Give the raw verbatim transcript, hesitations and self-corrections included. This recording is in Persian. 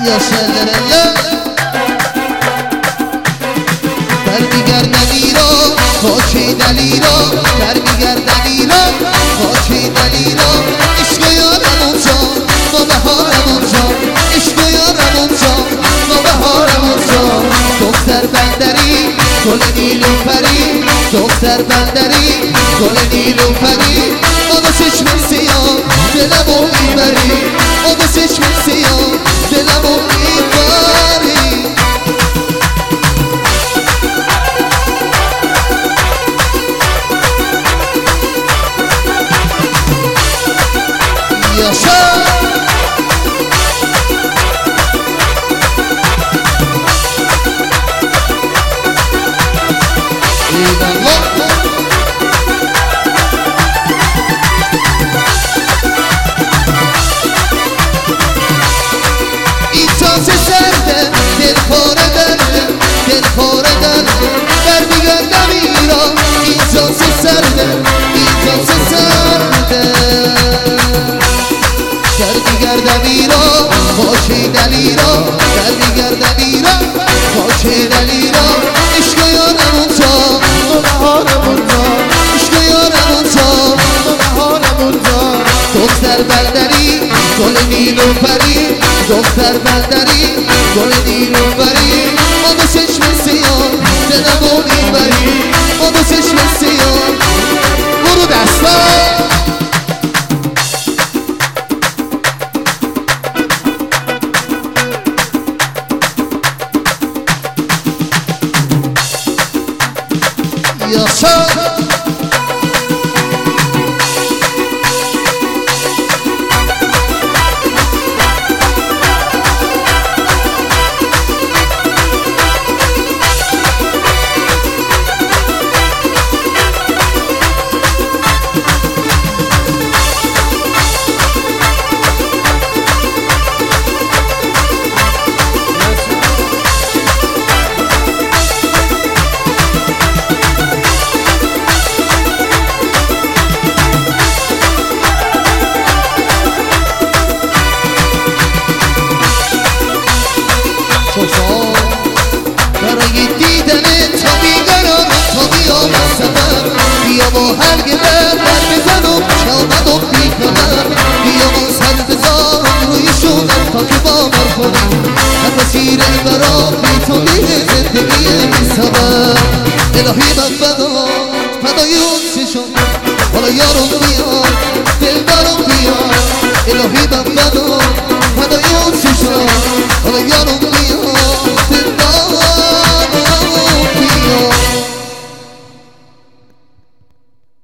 یا شلرله برمیگردم ایران خاکی دلیران برمیگردم ایران خاکی دلیران عشق یارم اونجا ما بهارم اونجا عشق یارم اونجا ما بهارم اونجا دختر بندری گل نیلوفری دختر بندری گل نیلوفری آب چشم سیاه دلمو میبری آب چشم سیاه دلمو میبری یاشا اینجا چه سرده دل پاره درده دل پاره درده برمیگردم ایران اینجا چه سرده اینجا چه سرده برمیگردم ایران خاکی دلیران برمیگردم ایران خاکی دلیران عشق یارم اونجا ما بهارم اونجا عشق یارم اونجا ما بهارم اونجا دختر بندری گل نیلوفری دختر بندری گل نیلوفری آب چشم سیاه دلمو میبری آب چشم سیاه برو دستا یاشا برای دیدن تا بیگران تا بیام از سفر بیا با هر گلر بر بزنم که آمدم بی خبر بیا با سر بزار روی شدم تا که باور کنم حتی تیر برام بی تو بیه زندگی بی سبب الهی من فدا فدای اون چشم حالا یارم بیار دل برام بیار الهی من فدا